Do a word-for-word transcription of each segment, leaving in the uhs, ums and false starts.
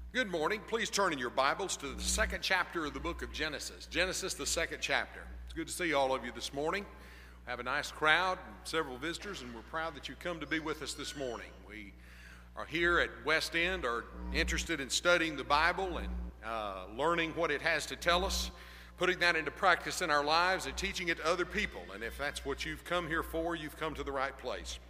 Good morning. Please turn in your Bibles to the second chapter of the book of Genesis. Genesis, the second chapter. It's good to see all of you this morning. We have a nice crowd, and several visitors, and we're proud that you come to be with us this morning. We are here at West End, are interested in studying the Bible and uh, learning what it has to tell us, putting that into practice in our lives, and teaching it to other people. And if that's what you've come here for, you've come to the right place.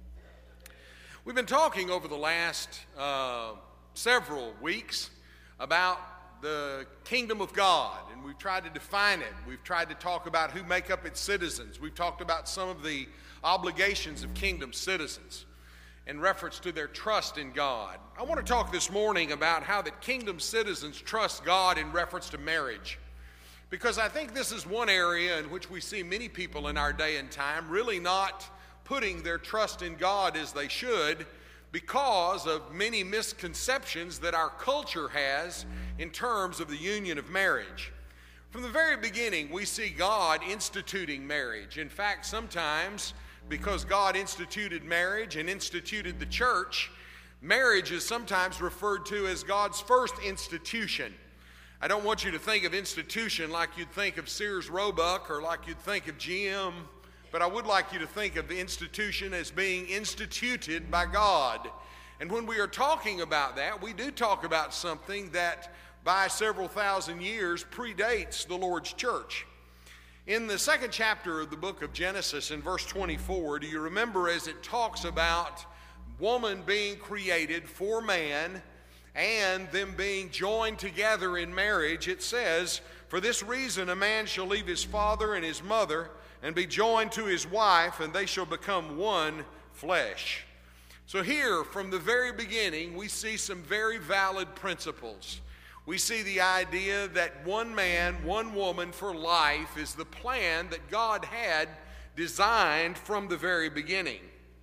We've been talking over the last uh, several weeks about the kingdom of God, and we've tried to define it. We've tried to talk about who make up its citizens. We've talked about some of the obligations of kingdom citizens in reference to their trust in God. I want to talk this morning about how that kingdom citizens trust God in reference to marriage, because I think this is one area in which we see many people in our day and time really not putting their trust in God as they should, because of many misconceptions that our culture has in terms of the union of marriage. From the very beginning, we see God instituting marriage. In fact, sometimes, because God instituted marriage and instituted the church, marriage is sometimes referred to as God's first institution. I don't want you to think of institution like you'd think of Sears Roebuck or like you'd think of G M, but I would like you to think of the institution as being instituted by God. And when we are talking about that, we do talk about something that by several thousand years predates the Lord's church. In the second chapter of the book of Genesis, in verse twenty-four, do you remember as it talks about woman being created for man and them being joined together in marriage, it says, "For this reason a man shall leave his father and his mother and be joined to his wife, and they shall become one flesh." So here, from the very beginning, we see some very valid principles. We see the idea that one man, one woman for life is the plan that God had designed from the very beginning.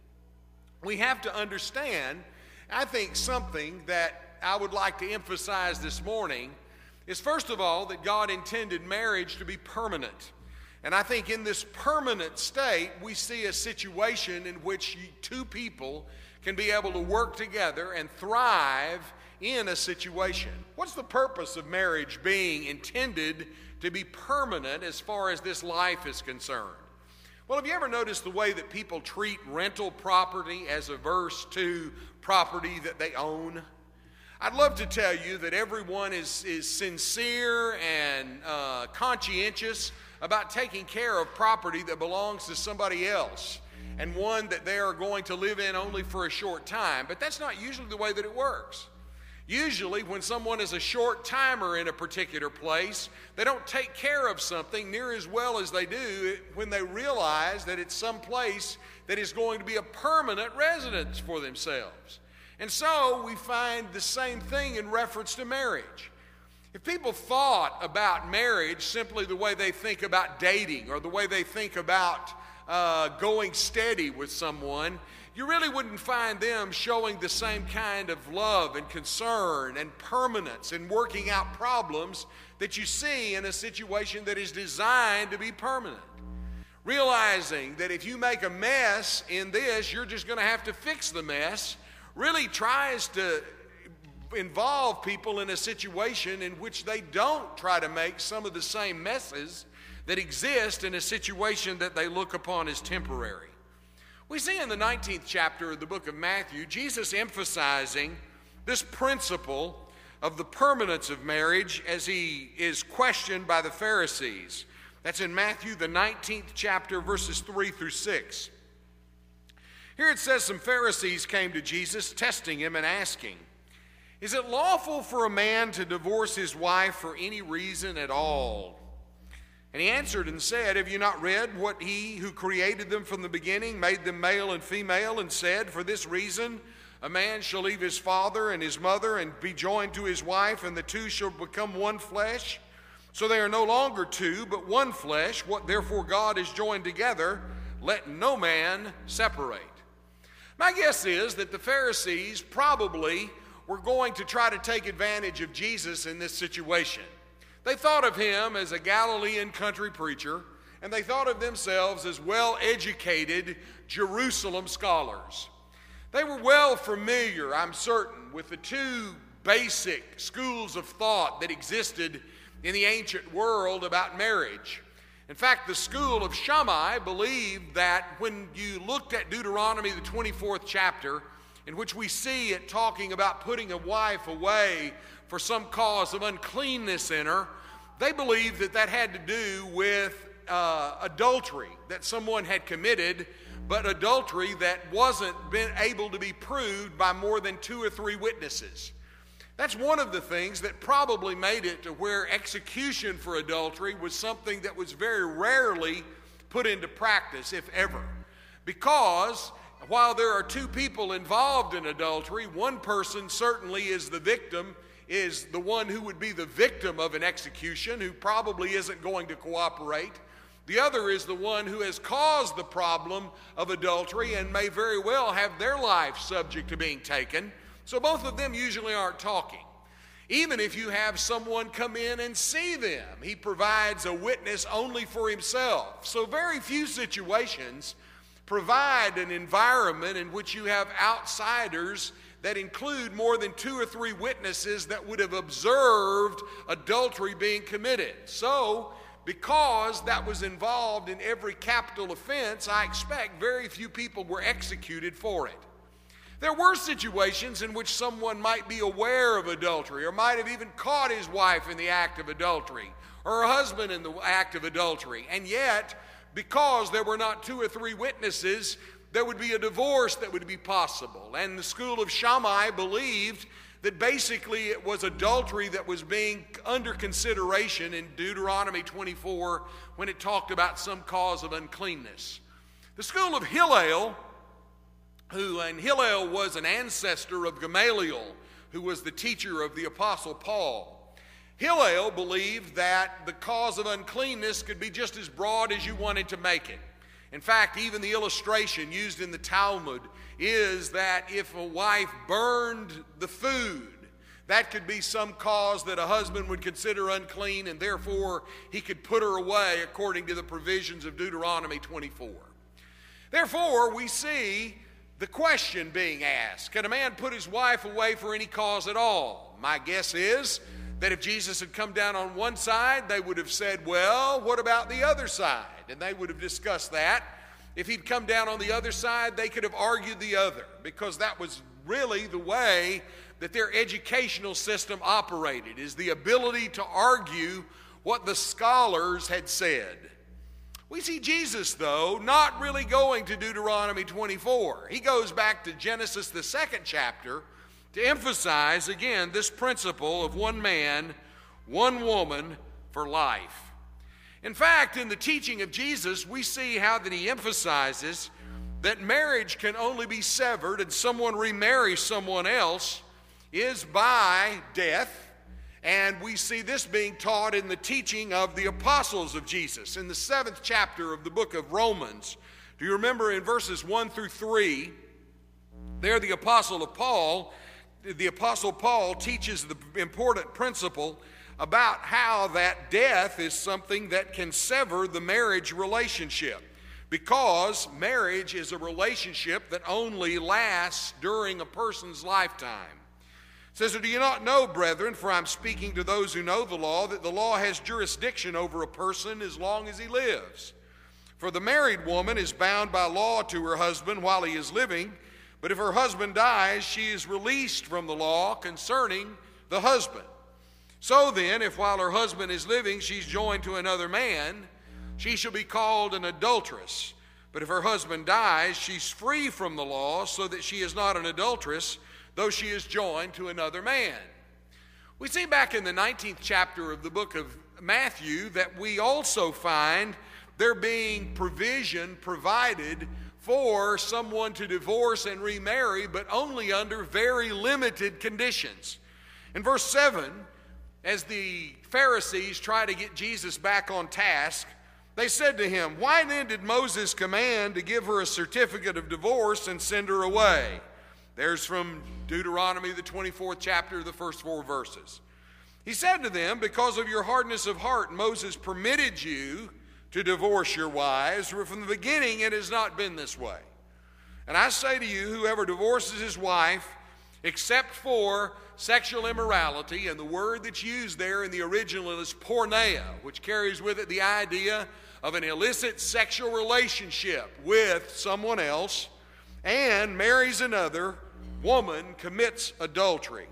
We have to understand, I think, something that I would like to emphasize this morning is, first of all, that God intended marriage to be permanent. And I think in this permanent state, we see a situation in which two people can be able to work together and thrive in a situation. What's the purpose of marriage being intended to be permanent as far as this life is concerned? Well, have you ever noticed the way that people treat rental property as averse to property that they own? I'd love to tell you that everyone is, is sincere and uh, conscientious about taking care of property that belongs to somebody else and one that they are going to live in only for a short time. But that's not usually the way that it works. Usually when someone is a short timer in a particular place, they don't take care of something near as well as they do when they realize that it's some place that is going to be a permanent residence for themselves. And so we find the same thing in reference to marriage. If people thought about marriage simply the way they think about dating or the way they think about uh, going steady with someone, you really wouldn't find them showing the same kind of love and concern and permanence in working out problems that you see in a situation that is designed to be permanent. Realizing that if you make a mess in this, you're just going to have to fix the mess, really tries to involve people in a situation in which they don't try to make some of the same messes that exist in a situation that they look upon as temporary. We see in the nineteenth chapter of the book of Matthew, Jesus emphasizing this principle of the permanence of marriage as he is questioned by the Pharisees. That's in Matthew, the nineteenth chapter, verses three through six. Here it says, some Pharisees came to Jesus, testing him and asking, "Is it lawful for a man to divorce his wife for any reason at all?" And he answered and said, "Have you not read what he who created them from the beginning made them male and female, and said, for this reason a man shall leave his father and his mother and be joined to his wife, and the two shall become one flesh? So they are no longer two, but one flesh. What therefore God has joined together, let no man separate." My guess is that the Pharisees probably were going to try to take advantage of Jesus in this situation. They thought of him as a Galilean country preacher, and they thought of themselves as well-educated Jerusalem scholars. They were well familiar, I'm certain, with the two basic schools of thought that existed in the ancient world about marriage. In fact, the school of Shammai believed that when you looked at Deuteronomy, the twenty-fourth chapter, in which we see it talking about putting a wife away for some cause of uncleanness in her, they believed that that had to do with uh, adultery that someone had committed, but adultery that wasn't been able to be proved by more than two or three witnesses. That's one of the things that probably made it to where execution for adultery was something that was very rarely put into practice, if ever. Because while there are two people involved in adultery, one person certainly is the victim, is the one who would be the victim of an execution, who probably isn't going to cooperate. The other is the one who has caused the problem of adultery and may very well have their life subject to being taken. So both of them usually aren't talking. Even if you have someone come in and see them, he provides a witness only for himself. So very few situations provide an environment in which you have outsiders that include more than two or three witnesses that would have observed adultery being committed. So, because that was involved in every capital offense, I expect very few people were executed for it. There were situations in which someone might be aware of adultery or might have even caught his wife in the act of adultery or her husband in the act of adultery. And yet, because there were not two or three witnesses, there would be a divorce that would be possible. And the school of Shammai believed that basically it was adultery that was being under consideration in Deuteronomy twenty-four when it talked about some cause of uncleanness. The school of Hillel, who, and Hillel was an ancestor of Gamaliel, who was the teacher of the Apostle Paul. Hillel believed that the cause of uncleanness could be just as broad as you wanted to make it. In fact, even the illustration used in the Talmud is that if a wife burned the food, that could be some cause that a husband would consider unclean, and therefore he could put her away according to the provisions of Deuteronomy twenty-four. Therefore, we see the question being asked, can a man put his wife away for any cause at all? My guess is that if Jesus had come down on one side, they would have said, well, what about the other side? And they would have discussed that. If he'd come down on the other side, they could have argued the other, because that was really the way that their educational system operated, is the ability to argue what the scholars had said. We see Jesus, though, not really going to Deuteronomy twenty-four. He goes back to Genesis, the second chapter, to emphasize, again, this principle of one man, one woman for life. In fact, in the teaching of Jesus, we see how that he emphasizes that marriage can only be severed and someone remarry someone else is by death. And we see this being taught in the teaching of the apostles of Jesus. In the seventh chapter of the book of Romans, do you remember in verses one through three, there the apostle of Paul, the apostle Paul teaches the important principle about how that death is something that can sever the marriage relationship, because marriage is a relationship that only lasts during a person's lifetime. It says, do you not know, brethren, for I'm speaking to those who know the law, that the law has jurisdiction over a person as long as he lives? For the married woman is bound by law to her husband while he is living, but if her husband dies, she is released from the law concerning the husband. So then, if while her husband is living she's joined to another man, she shall be called an adulteress. But if her husband dies, she's free from the law, so that she is not an adulteress, though she is joined to another man. We see back in the nineteenth chapter of the book of Matthew that we also find there being provision provided for someone to divorce and remarry, but only under very limited conditions. In verse seven, as the Pharisees try to get Jesus back on task, they said to him, why then did Moses command to give her a certificate of divorce and send her away? There's from Deuteronomy, the twenty-fourth chapter, the first four verses. He said to them, because of your hardness of heart, Moses permitted you to divorce your wives, for from the beginning it has not been this way. And I say to you, whoever divorces his wife except for sexual immorality, and the word that's used there in the original is porneia, which carries with it the idea of an illicit sexual relationship with someone else, and marries another woman, commits adultery.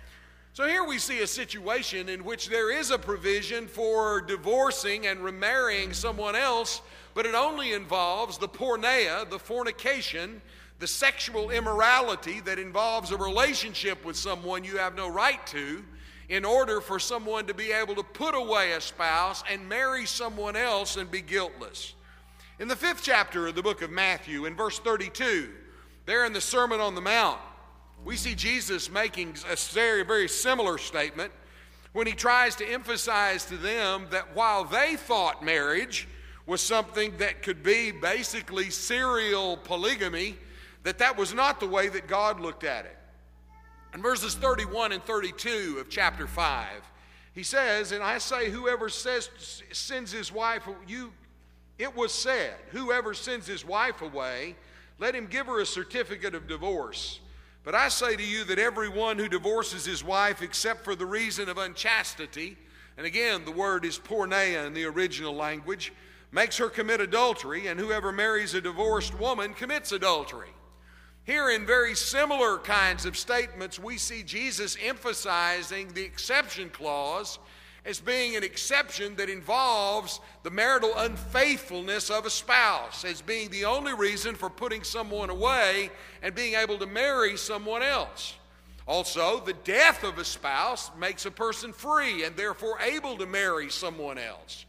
So here we see a situation in which there is a provision for divorcing and remarrying someone else, but it only involves the porneia, the fornication, the sexual immorality that involves a relationship with someone you have no right to, in order for someone to be able to put away a spouse and marry someone else and be guiltless. In the fifth chapter of the book of Matthew, in verse thirty-two, there in the Sermon on the Mount, we see Jesus making a very, very similar statement when he tries to emphasize to them that while they thought marriage was something that could be basically serial polygamy, that that was not the way that God looked at it. In verses thirty-one and thirty-two of chapter five, he says, and I say, whoever says, sends his wife, you, it was said, whoever sends his wife away, let him give her a certificate of divorce. But I say to you that everyone who divorces his wife except for the reason of unchastity, and again the word is porneia in the original language, makes her commit adultery, and whoever marries a divorced woman commits adultery. Here in very similar kinds of statements, we see Jesus emphasizing the exception clause as being an exception that involves the marital unfaithfulness of a spouse as being the only reason for putting someone away and being able to marry someone else. Also, the death of a spouse makes a person free and therefore able to marry someone else.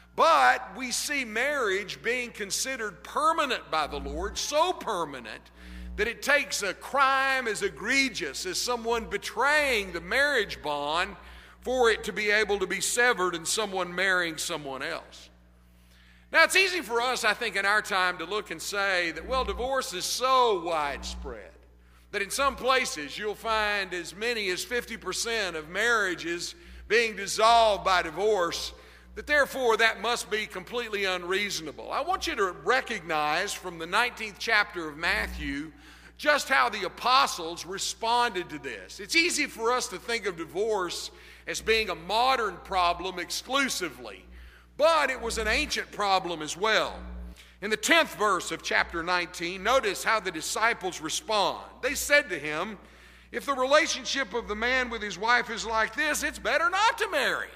But we see marriage being considered permanent by the Lord, so permanent that it takes a crime as egregious as someone betraying the marriage bond for it to be able to be severed and someone marrying someone else. Now, it's easy for us, I think, in our time to look and say that, well, divorce is so widespread that in some places you'll find as many as fifty percent of marriages being dissolved by divorce, that therefore that must be completely unreasonable. I want you to recognize from the nineteenth chapter of Matthew just how the apostles responded to this. It's easy for us to think of divorce as being a modern problem exclusively, but it was an ancient problem as well. In the tenth verse of chapter nineteen, notice how the disciples respond. They said to him, if the relationship of the man with his wife is like this, it's better not to marry.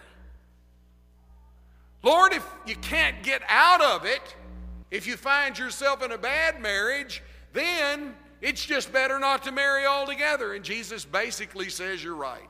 Lord, if you can't get out of it, if you find yourself in a bad marriage, then it's just better not to marry altogether. And Jesus basically says, you're right.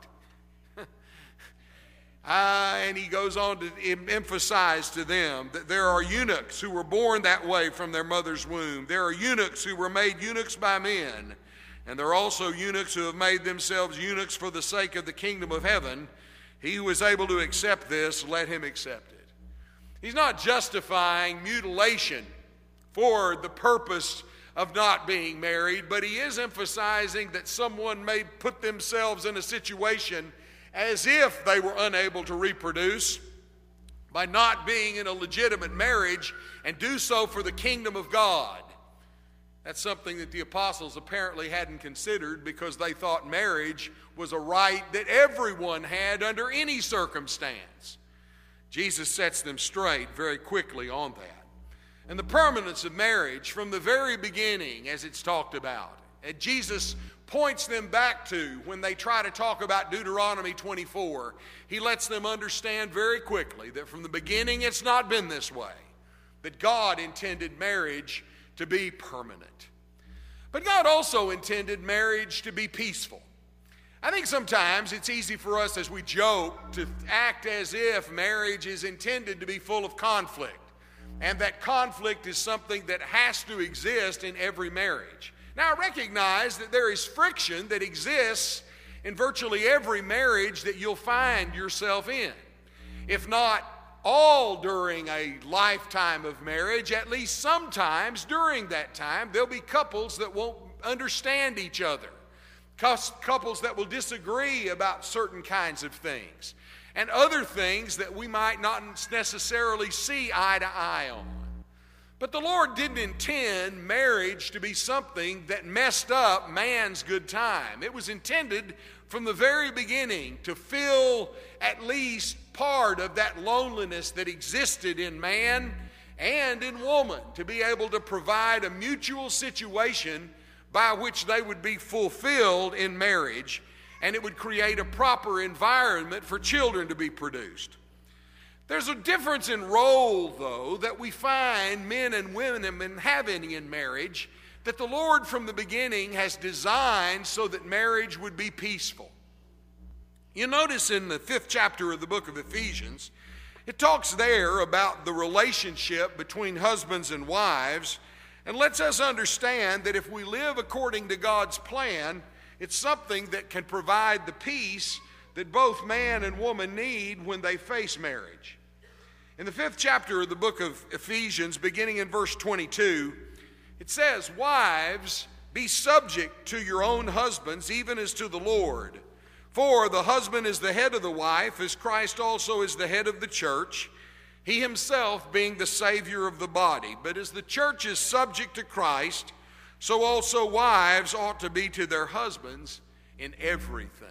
Uh, and he goes on to em- emphasize to them that there are eunuchs who were born that way from their mother's womb. There are eunuchs who were made eunuchs by men. And there are also eunuchs who have made themselves eunuchs for the sake of the kingdom of heaven. He who is able to accept this, let him accept it. He's not justifying mutilation for the purpose of not being married, but he is emphasizing that someone may put themselves in a situation as if they were unable to reproduce by not being in a legitimate marriage and do so for the kingdom of God. That's something that the apostles apparently hadn't considered because they thought marriage was a right that everyone had under any circumstance. Jesus sets them straight very quickly on that. And the permanence of marriage from the very beginning, as it's talked about, and Jesus points them back to when they try to talk about Deuteronomy twenty-four. He lets them understand very quickly that from the beginning it's not been this way, that God intended marriage to be permanent. But God also intended marriage to be peaceful. I think sometimes it's easy for us as we joke to act as if marriage is intended to be full of conflict, and that conflict is something that has to exist in every marriage. Now, I recognize that there is friction that exists in virtually every marriage that you'll find yourself in. If not all during a lifetime of marriage, at least sometimes during that time, there'll be couples that won't understand each other, couples that will disagree about certain kinds of things, and other things that we might not necessarily see eye to eye on. But the Lord didn't intend marriage to be something that messed up man's good time. It was intended from the very beginning to fill at least part of that loneliness that existed in man and in woman, to be able to provide a mutual situation by which they would be fulfilled in marriage, and it would create a proper environment for children to be produced. There's a difference in role, though, that we find men and women having in marriage that the Lord from the beginning has designed so that marriage would be peaceful. You notice in the fifth chapter of the book of Ephesians, it talks there about the relationship between husbands and wives, and lets us understand that if we live according to God's plan, it's something that can provide the peace that both man and woman need when they face marriage. In the fifth chapter of the book of Ephesians, beginning in verse twenty-two, it says, "Wives, be subject to your own husbands, even as to the Lord. For the husband is the head of the wife, as Christ also is the head of the church, he himself being the Savior of the body. But as the church is subject to Christ, so also wives ought to be to their husbands in everything."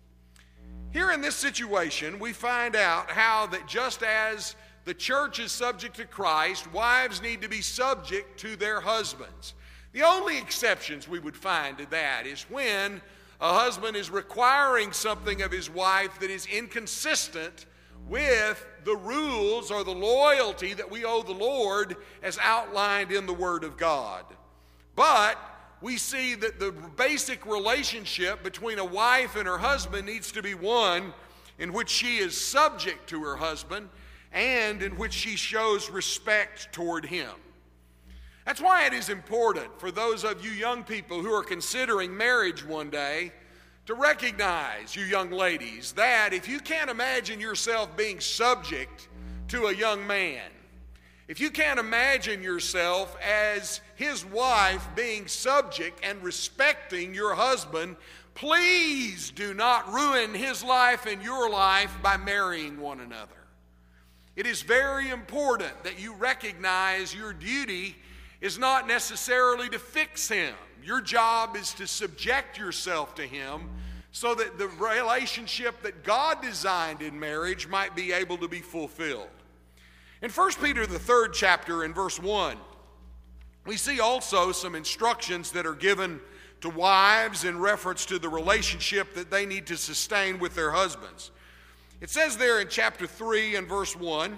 Here in this situation, we find out how that just as the church is subject to Christ, wives need to be subject to their husbands. The only exceptions we would find to that is when a husband is requiring something of his wife that is inconsistent with the rules or the loyalty that we owe the Lord as outlined in the Word of God. But we see that the basic relationship between a wife and her husband needs to be one in which she is subject to her husband and in which she shows respect toward him. That's why it is important for those of you young people who are considering marriage one day to recognize, you young ladies, that if you can't imagine yourself being subject to a young man, if you can't imagine yourself as his wife being subject and respecting your husband, please do not ruin his life and your life by marrying one another. It is very important that you recognize your duty is not necessarily to fix him. Your job is to subject yourself to him so that the relationship that God designed in marriage might be able to be fulfilled. In First Peter, the third chapter, in verse one, we see also some instructions that are given to wives in reference to the relationship that they need to sustain with their husbands. It says there in chapter three and verse one,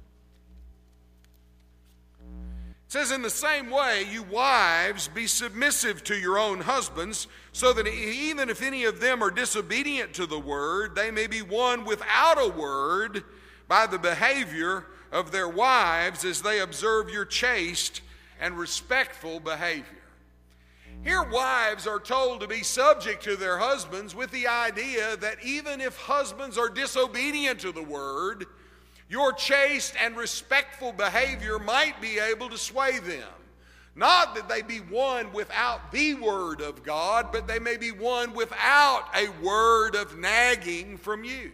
it says, "In the same way, you wives, be submissive to your own husbands, so that even if any of them are disobedient to the word, they may be won without a word by the behavior of their wives as they observe your chaste and respectful behavior." Here, wives are told to be subject to their husbands with the idea that even if husbands are disobedient to the word, your chaste and respectful behavior might be able to sway them. Not that they be won without the word of God, but they may be won without a word of nagging from you.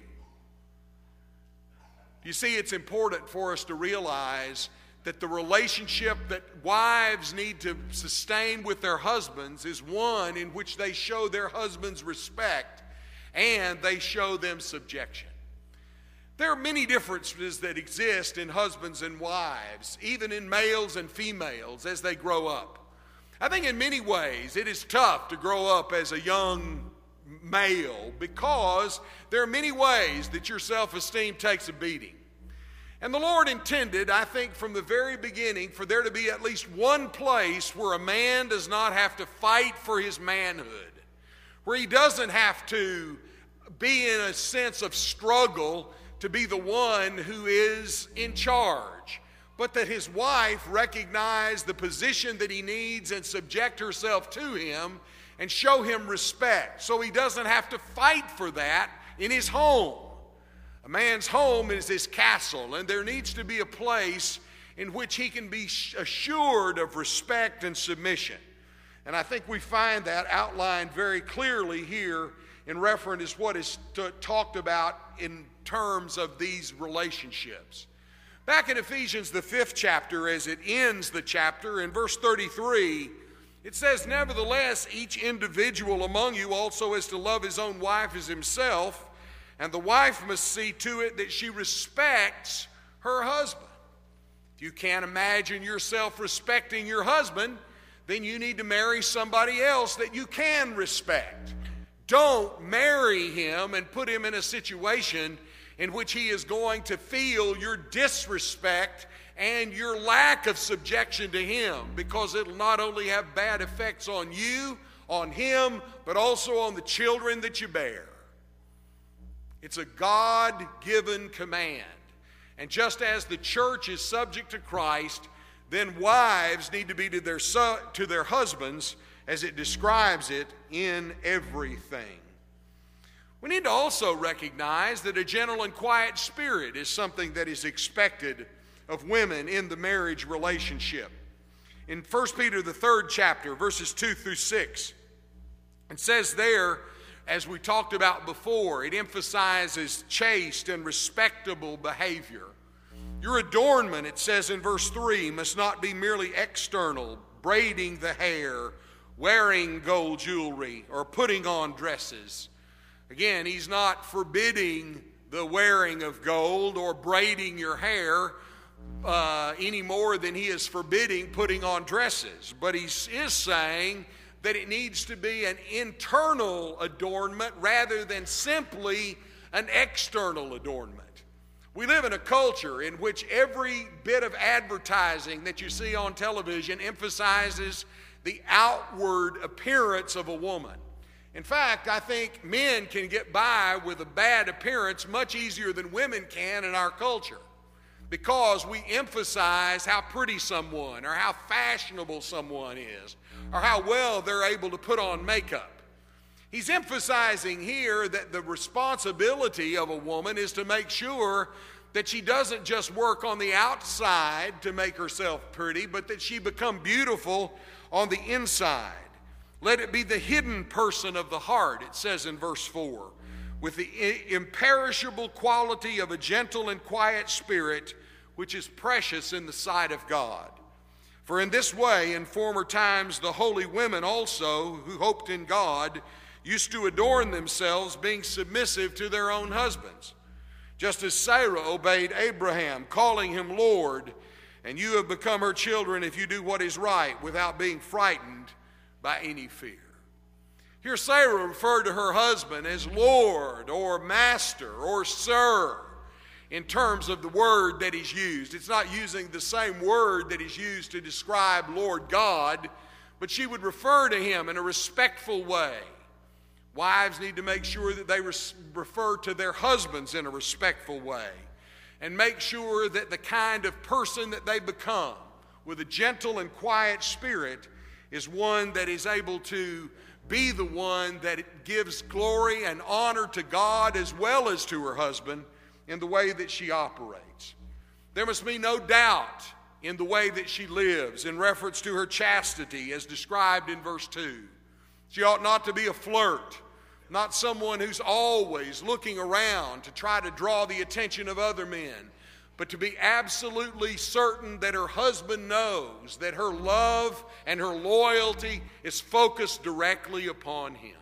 You see, it's important for us to realize that the relationship that wives need to sustain with their husbands is one in which they show their husbands respect and they show them subjection. There are many differences that exist in husbands and wives, even in males and females as they grow up. I think in many ways it is tough to grow up as a young male because there are many ways that your self-esteem takes a beating. And the Lord intended, I think, from the very beginning for there to be at least one place where a man does not have to fight for his manhood, where he doesn't have to be in a sense of struggle to be the one who is in charge, but that his wife recognize the position that he needs and subject herself to him and show him respect so he doesn't have to fight for that in his home. A man's home is his castle, and there needs to be a place in which he can be assured of respect and submission. And I think we find that outlined very clearly here in reference to what is t- talked about in terms of these relationships. Back in Ephesians, the fifth chapter, as it ends the chapter, in verse thirty-three, it says, "Nevertheless, each individual among you also is to love his own wife as himself, and the wife must see to it that she respects her husband." If you can't imagine yourself respecting your husband, then you need to marry somebody else that you can respect. Don't marry him and put him in a situation in which he is going to feel your disrespect and your lack of subjection to him, because it'll not only have bad effects on you, on him, but also on the children that you bear. It's a God-given command. And just as the church is subject to Christ, then wives need to be to their, su- to their husbands, as it describes it in everything. We need to also recognize that a gentle and quiet spirit is something that is expected of women in the marriage relationship. In First Peter, the third chapter, verses two through six, it says there, as we talked about before, it emphasizes chaste and respectable behavior. Your adornment, it says in verse three, must not be merely external, braiding the hair, wearing gold jewelry, or putting on dresses. Again, he's not forbidding the wearing of gold or braiding your hair uh, any more than he is forbidding putting on dresses. But he is saying that it needs to be an internal adornment rather than simply an external adornment. We live in a culture in which every bit of advertising that you see on television emphasizes the outward appearance of a woman. In fact, I think men can get by with a bad appearance much easier than women can in our culture, because we emphasize how pretty someone or how fashionable someone is or how well they're able to put on makeup. He's emphasizing here that the responsibility of a woman is to make sure that she doesn't just work on the outside to make herself pretty, but that she become beautiful on the inside. Let it be the hidden person of the heart, it says in verse four, with the imperishable quality of a gentle and quiet spirit, which is precious in the sight of God. For in this way, in former times, the holy women also, who hoped in God, used to adorn themselves, being submissive to their own husbands. Just as Sarah obeyed Abraham, calling him Lord, and you have become her children if you do what is right, without being frightened by any fear. Here Sarah referred to her husband as Lord or Master or Sir in terms of the word that is used. It's not using the same word that is used to describe Lord God, but she would refer to him in a respectful way. Wives need to make sure that they res- refer to their husbands in a respectful way, and make sure that the kind of person that they become with a gentle and quiet spirit is one that is able to be the one that gives glory and honor to God as well as to her husband in the way that she operates. There must be no doubt in the way that she lives in reference to her chastity as described in verse two. She ought not to be a flirt, not someone who's always looking around to try to draw the attention of other men, but to be absolutely certain that her husband knows that her love and her loyalty is focused directly upon him.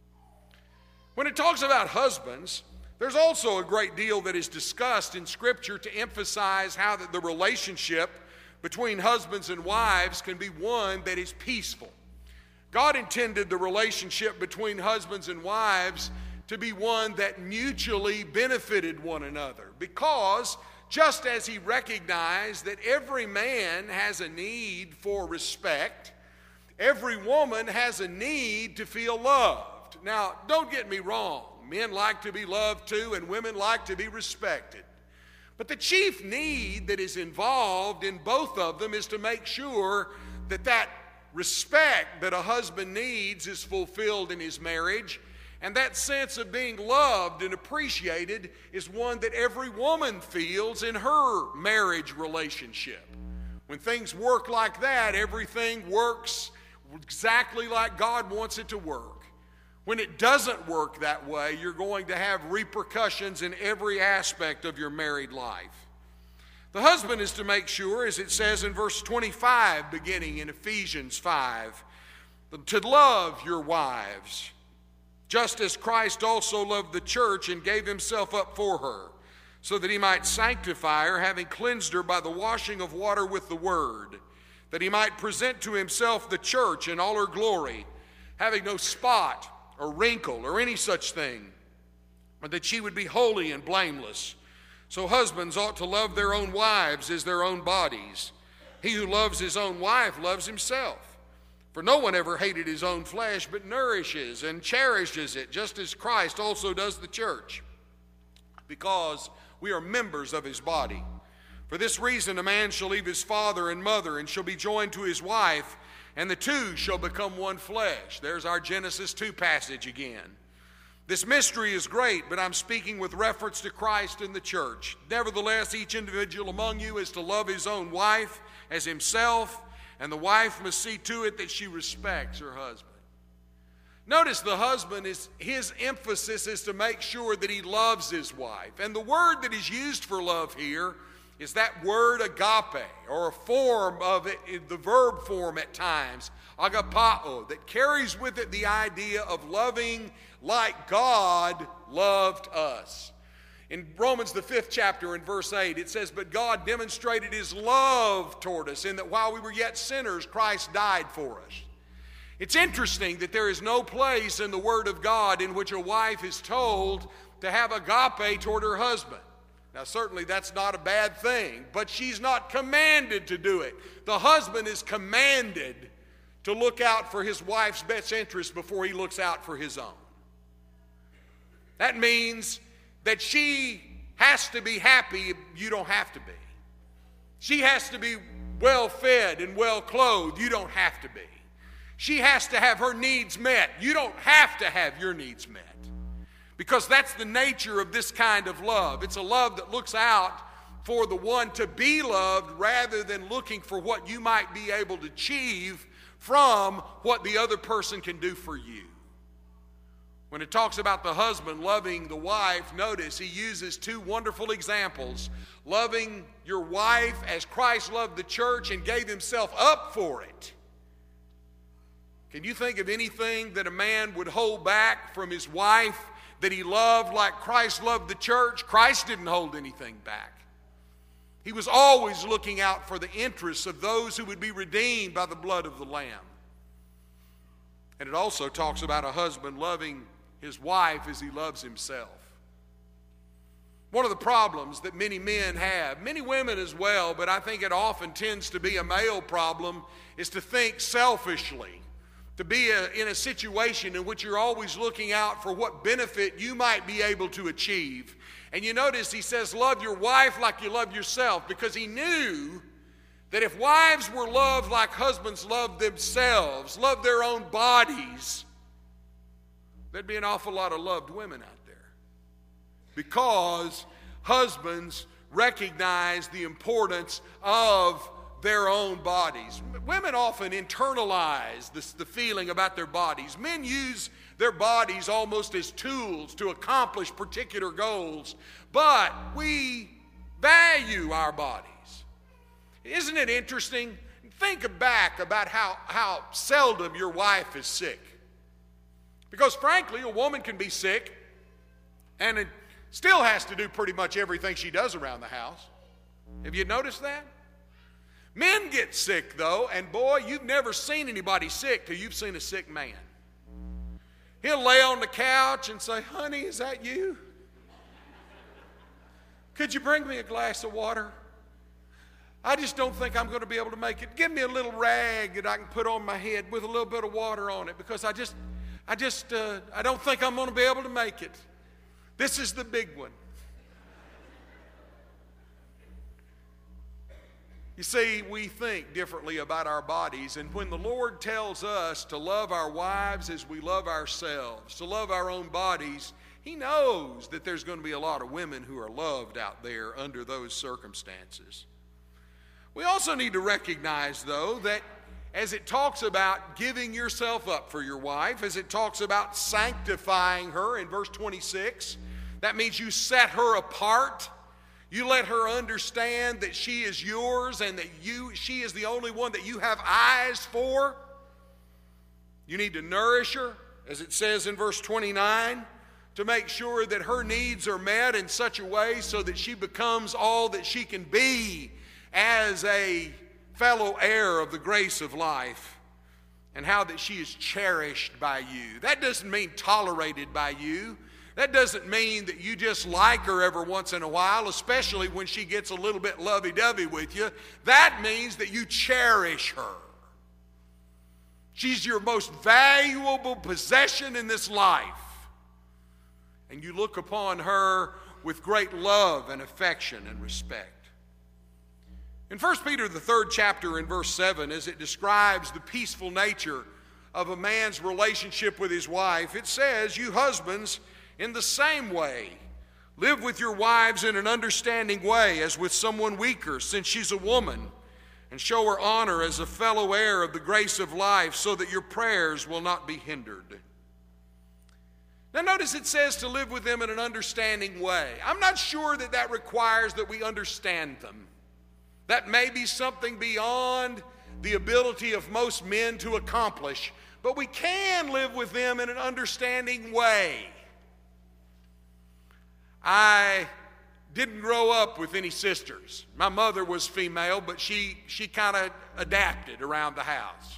When it talks about husbands, there's also a great deal that is discussed in Scripture to emphasize how that the relationship between husbands and wives can be one that is peaceful. God intended the relationship between husbands and wives to be one that mutually benefited one another, because just as he recognized that every man has a need for respect, every woman has a need to feel loved. Now, don't get me wrong. Men like to be loved too, and women like to be respected. But the chief need that is involved in both of them is to make sure that that respect that a husband needs is fulfilled in his marriage, and that sense of being loved and appreciated is one that every woman feels in her marriage relationship. When things work like that, everything works exactly like God wants it to work. When it doesn't work that way, you're going to have repercussions in every aspect of your married life. The husband is to make sure, as it says in verse twenty-five, beginning in Ephesians five, to love your wives, just as Christ also loved the church and gave himself up for her, so that he might sanctify her, having cleansed her by the washing of water with the word, that he might present to himself the church in all her glory, having no spot or wrinkle or any such thing, but that she would be holy and blameless. So husbands ought to love their own wives as their own bodies. He who loves his own wife loves himself. For no one ever hated his own flesh, but nourishes and cherishes it, just as Christ also does the church, because we are members of his body. For this reason a man shall leave his father and mother, and shall be joined to his wife, and the two shall become one flesh. There's our Genesis two passage again. This mystery is great, but I'm speaking with reference to Christ and the church. Nevertheless, each individual among you is to love his own wife as himself, and the wife must see to it that she respects her husband. Notice the husband, is his emphasis is to make sure that he loves his wife. And the word that is used for love here is that word agape, or a form of it, the verb form at times, agapao, that carries with it the idea of loving like God loved us. In Romans the fifth chapter in verse eight, it says, "But God demonstrated his love toward us, in that while we were yet sinners, Christ died for us." It's interesting that there is no place in the Word of God in which a wife is told to have agape toward her husband. Now, certainly that's not a bad thing, but she's not commanded to do it. The husband is commanded to look out for his wife's best interest before he looks out for his own. That means that she has to be happy, you don't have to be. She has to be well fed and well clothed, you don't have to be. She has to have her needs met, you don't have to have your needs met. Because that's the nature of this kind of love. It's a love that looks out for the one to be loved rather than looking for what you might be able to achieve from what the other person can do for you. When it talks about the husband loving the wife, notice he uses two wonderful examples. Loving your wife as Christ loved the church and gave himself up for it. Can you think of anything that a man would hold back from his wife that he loved like Christ loved the church? Christ didn't hold anything back. He was always looking out for the interests of those who would be redeemed by the blood of the Lamb. And it also talks about a husband loving his wife as he loves himself. One of the problems that many men have, many women as well, but I think it often tends to be a male problem, is to think selfishly. To be a, in a situation in which you're always looking out for what benefit you might be able to achieve. And you notice he says, love your wife like you love yourself, because he knew that if wives were loved like husbands love themselves, love their own bodies, there'd be an awful lot of loved women out there. Because husbands recognize the importance of their own bodies. Women often internalize this, the feeling about their bodies. Men use their bodies almost as tools to accomplish particular goals, but we value our bodies. Isn't it interesting? Think back about how, how seldom your wife is sick. Because frankly, a woman can be sick and it still has to do pretty much everything she does around the house. Have you noticed that? Men get sick, though, and boy, you've never seen anybody sick till you've seen a sick man. He'll lay on the couch and say, honey, is that you? Could you bring me a glass of water? I just don't think I'm going to be able to make it. Give me a little rag that I can put on my head with a little bit of water on it, because I just, I just, uh, I don't think I'm going to be able to make it. This is the big one. You see, we think differently about our bodies, and when the Lord tells us to love our wives as we love ourselves, to love our own bodies, He knows that there's going to be a lot of women who are loved out there under those circumstances. We also need to recognize, though, that as it talks about giving yourself up for your wife, as it talks about sanctifying her in verse twenty-six, that means you set her apart. You let her understand that she is yours and that you, she is the only one that you have eyes for. You need to nourish her, as it says in verse twenty-nine, to make sure that her needs are met in such a way so that she becomes all that she can be as a fellow heir of the grace of life, and how that she is cherished by you. That doesn't mean tolerated by you. That doesn't mean that you just like her every once in a while, especially when she gets a little bit lovey-dovey with you. That means that you cherish her. She's your most valuable possession in this life. And you look upon her with great love and affection and respect. In First Peter, the third chapter, in verse seven, as it describes the peaceful nature of a man's relationship with his wife, it says, "You husbands, in the same way, live with your wives in an understanding way as with someone weaker, since she's a woman, and show her honor as a fellow heir of the grace of life, so that your prayers will not be hindered." Now notice it says to live with them in an understanding way. I'm not sure that that requires that we understand them. That may be something beyond the ability of most men to accomplish, but we can live with them in an understanding way. I didn't grow up with any sisters. My mother was female, but she, she kind of adapted around the house.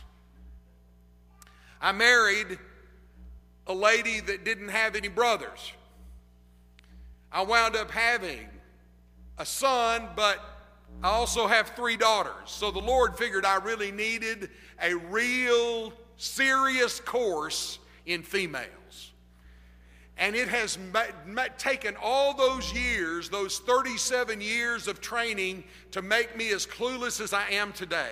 I married a lady that didn't have any brothers. I wound up having a son, but I also have three daughters. So the Lord figured I really needed a real serious course in females. And it has ma- ma- taken all those years, those thirty-seven years of training, to make me as clueless as I am today.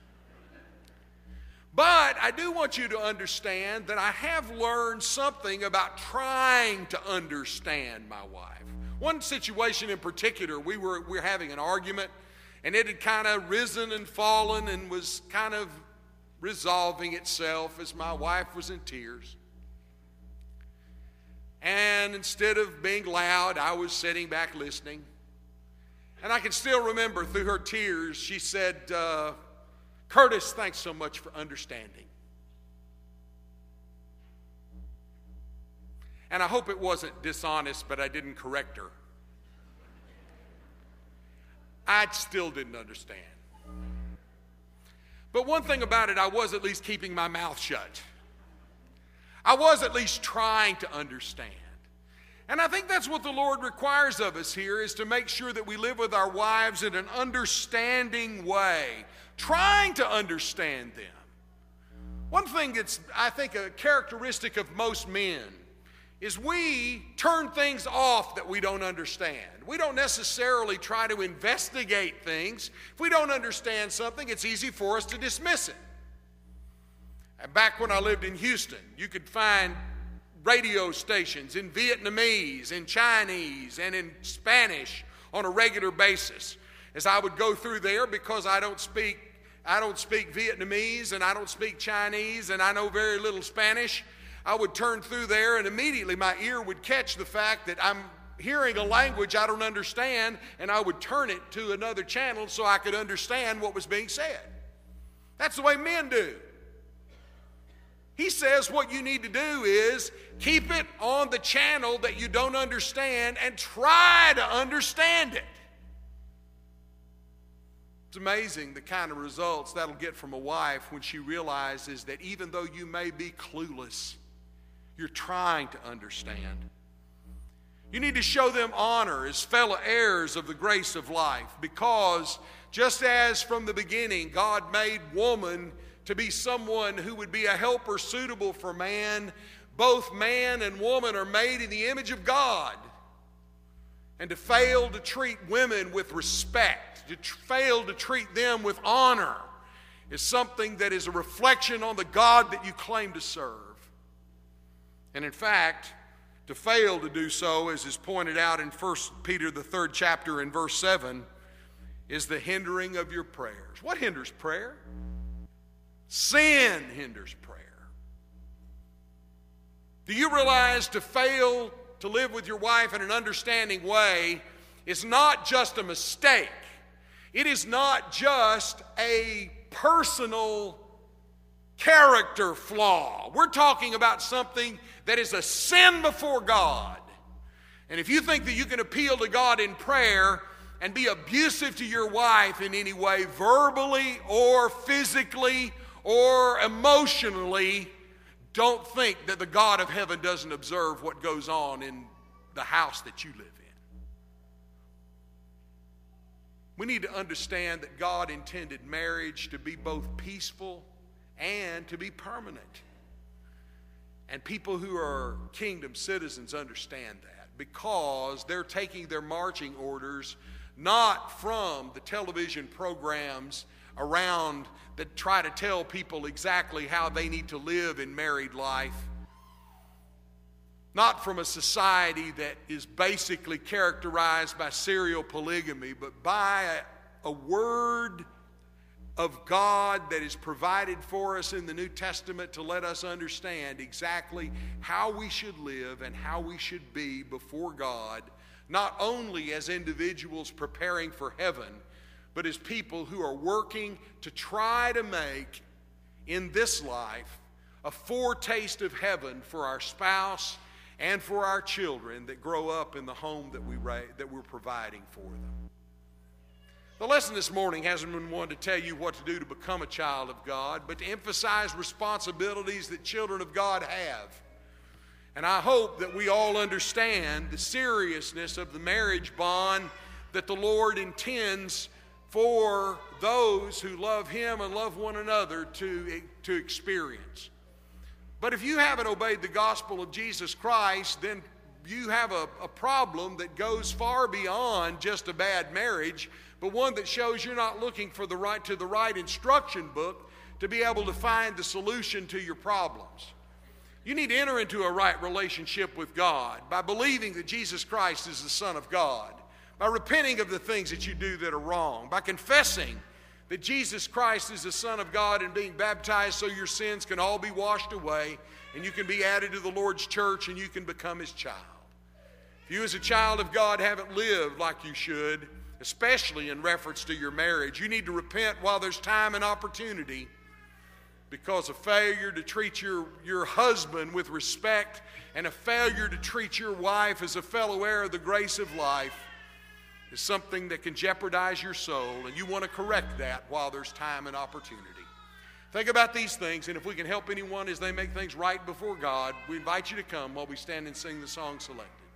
But I do want you to understand that I have learned something about trying to understand my wife. One situation in particular, we were, we were having an argument, and it had kind of risen and fallen and was kind of resolving itself as my wife was in tears. And instead of being loud, I was sitting back listening. And I can still remember through her tears, she said, uh, "Curtis, thanks so much for understanding." And I hope it wasn't dishonest, but I didn't correct her. I still didn't understand. But one thing about it, I was at least keeping my mouth shut. I was at least trying to understand. And I think that's what the Lord requires of us here, is to make sure that we live with our wives in an understanding way, trying to understand them. One thing that's, I think, a characteristic of most men is we turn things off that we don't understand. We don't necessarily try to investigate things. If we don't understand something, it's easy for us to dismiss it. Back when I lived in Houston, you could find radio stations in Vietnamese, in Chinese, and in Spanish on a regular basis. As I would go through there, because I don't speak, I don't speak Vietnamese and I don't speak Chinese and I know very little Spanish, I would turn through there and immediately my ear would catch the fact that I'm hearing a language I don't understand, and I would turn it to another channel so I could understand what was being said. That's the way men do. He says what you need to do is keep it on the channel that you don't understand and try to understand it. It's amazing the kind of results that'll get from a wife when she realizes that even though you may be clueless, you're trying to understand. You need to show them honor as fellow heirs of the grace of life, because just as from the beginning God made woman to be someone who would be a helper suitable for man, both man and woman are made in the image of God. And to fail to treat women with respect, to tr- fail to treat them with honor, is something that is a reflection on the God that you claim to serve. And in fact, to fail to do so, as is pointed out in First Peter, the third chapter, in verse seven, is the hindering of your prayers. What hinders prayer? Sin hinders prayer. Do you realize to fail to live with your wife in an understanding way is not just a mistake. It is not just a personal character flaw. We're talking about something that is a sin before God. And if you think that you can appeal to God in prayer and be abusive to your wife in any way, verbally or physically or emotionally, don't think that the God of heaven doesn't observe what goes on in the house that you live in. We need to understand that God intended marriage to be both peaceful and to be permanent. And people who are kingdom citizens understand that, because they're taking their marching orders not from the television programs around that try to tell people exactly how they need to live in married life, not from a society that is basically characterized by serial polygamy, but by a, a word of God that is provided for us in the New Testament to let us understand exactly how we should live and how we should be before God, not only as individuals preparing for heaven, but as people who are working to try to make in this life a foretaste of heaven for our spouse and for our children that grow up in the home that, we ra- that we're providing for them. The lesson this morning hasn't been one to tell you what to do to become a child of God, but to emphasize responsibilities that children of God have. And I hope that we all understand the seriousness of the marriage bond that the Lord intends for those who love Him and love one another to, to experience. But if you haven't obeyed the gospel of Jesus Christ, then you have a, a problem that goes far beyond just a bad marriage, but one that shows you're not looking for the right to the right instruction book to be able to find the solution to your problems. You need to enter into a right relationship with God by believing that Jesus Christ is the Son of God, by repenting of the things that you do that are wrong, by confessing that Jesus Christ is the Son of God and being baptized so your sins can all be washed away and you can be added to the Lord's church and you can become His child. If you as a child of God haven't lived like you should, especially in reference to your marriage, you need to repent while there's time and opportunity, because a failure to treat your, your husband with respect and a failure to treat your wife as a fellow heir of the grace of life is something that can jeopardize your soul, and you want to correct that while there's time and opportunity. Think about these things, and if we can help anyone as they make things right before God, we invite you to come while we stand and sing the song selected.